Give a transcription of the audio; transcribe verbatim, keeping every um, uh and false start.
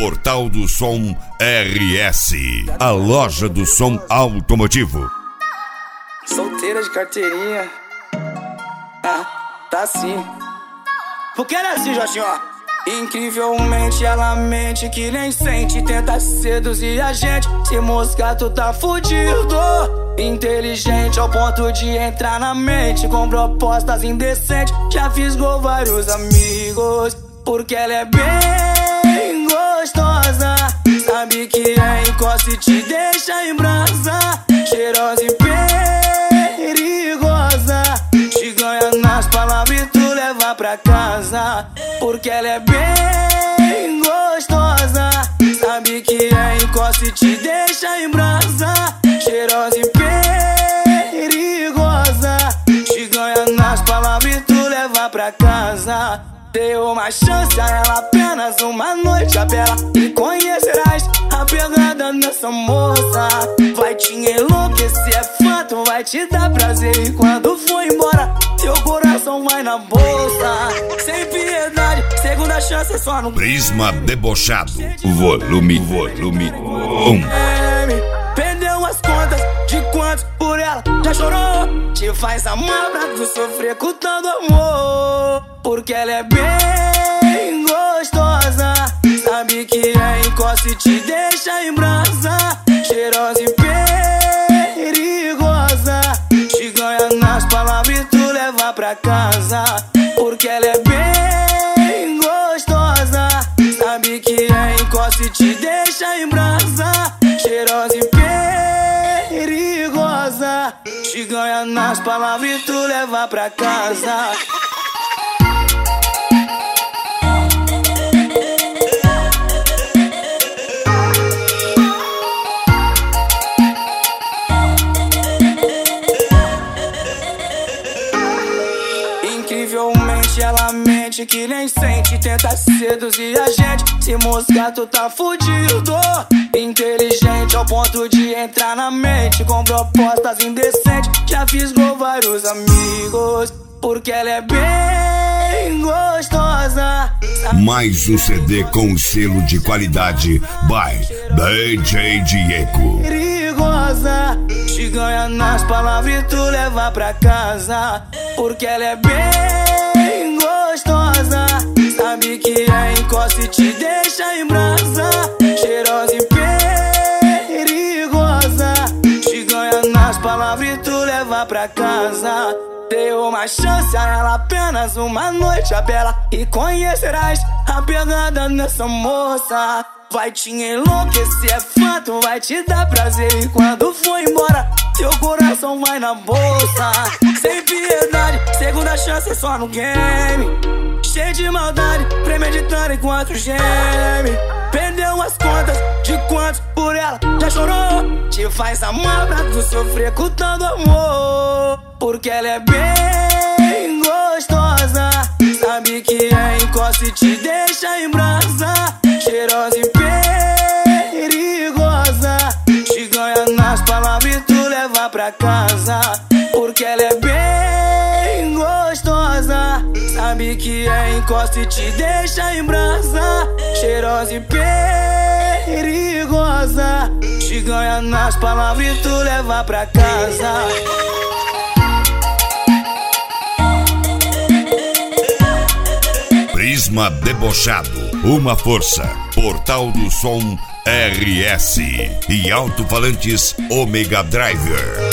Portal do Som R S, a loja do som automotivo. Solteira de carteirinha. Ah, tá sim. Porque era assim, Jorginho, ó. Incrivelmente ela mente que nem sente, tenta seduzir a gente. Se moscar tu tá fudido. Inteligente ao ponto de entrar na mente com propostas indecentes. Já fisgou vários amigos porque ela é bem gostosa. Sabe que é encosta e te deixa em brasa. Cheirosa e perigosa. Te ganha nas palavras e tu leva pra casa. Porque ela é bem gostosa. Sabe que é encosta e te deixa em brasa. Cheirosa e perigosa. Te ganha nas palavras e tu leva pra casa. Deu uma chance a ela, apenas uma noite a bela, e conhecerás a pegada dessa moça. Vai te enlouquecer, é fato, vai te dar prazer. E quando for embora, teu coração vai na bolsa. Sem piedade, segunda chance é só no Prisma Debochado, volume, volume um. Perdeu as contas de quantos por ela já chorou. Te faz amar pra tu sofrer com tanto amor. Porque ela é bem gostosa. Sabe que é encosta e te deixa em brasa. Cheirosa e perigosa. Te ganha nas palavras e tu leva pra casa. Porque ela é bem gostosa. Sabe que é encosta e te deixa em brasa. Cheirosa e perigosa. Te ganha nas palavras e tu leva pra casa. Incrivelmente ela mente que nem sente, tenta seduzir a gente. Se moscar tu tá fudido. Inteligente ao ponto de entrar na mente com propostas indecentes. Já fisgou vários amigos porque ela é bem gostosa. Mais um C D com selo de qualidade by D J Diego. Perigosa. Te ganha nas palavras e tu leva pra casa. Porque ela é bem gostosa. Sabe que é encosta e te deixa em brasa. Cheirosa e perigosa. Te ganha nas palavras e tu leva pra casa. Deu uma chance a ela, apenas uma noite a bela, e conhecerás a pegada dessa moça. Vai te enlouquecer, é fato, vai te dar prazer. E quando for embora, teu coração vai na bolsa. Sem piedade, segunda chance é só no game. Cheio de maldade, premeditando enquanto geme. Perdeu as contas de quantos por ela já chorou. Te faz amar pra tu sofrer com tanto amor. Porque ela é bem gostosa. Sabe que é encosta e te deixa em brasa. Cheirosa e perigosa. Te ganha nas palavras e tu leva pra casa. Porque ela é bem gostosa. Sabe que é encosta e te deixa em brasa. Cheirosa e perigosa. Te ganha nas palavras e tu leva pra casa. Prisma Debochado, uma força. Portal do Som R S e alto-falantes Omega Driver.